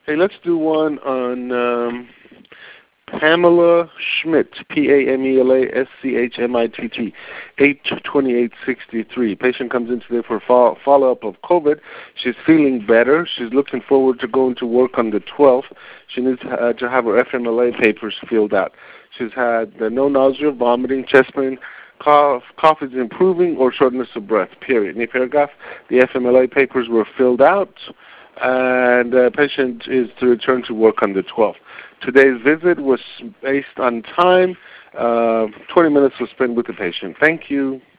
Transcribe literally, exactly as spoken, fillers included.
Hey, let's do one on um, Pamela Schmidt, P A M E L A S C H M I T T, eight twenty-eight sixty-three. Patient comes in today for follow- follow-up of COVID. She's feeling better. She's looking forward to going to work on the twelfth. She needs uh, to have her F M L A papers filled out. She's had uh, no nausea, vomiting, chest pain, cough, cough is improving, or shortness of breath, period. New paragraph, the F M L A papers were filled out, and the patient is to return to work on the twelfth. Today's visit was based on time. Uh, twenty minutes was spent with the patient. Thank you.